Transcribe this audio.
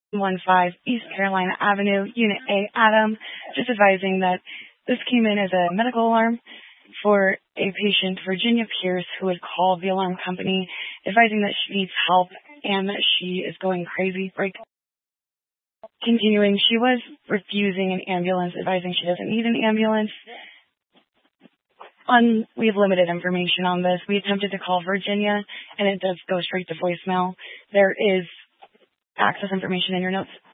East Carolina Avenue, Unit A, Adam. Just advising that this came in as a medical alarm for a patient, Virginia Pierce, who had called the alarm company, advising that she needs help and that she is going crazy. Continuing, she was refusing an ambulance, advising she doesn't need an ambulance. We have limited information on this. We attempted to call Virginia, and it does go straight to voicemail. There is access information in your notes.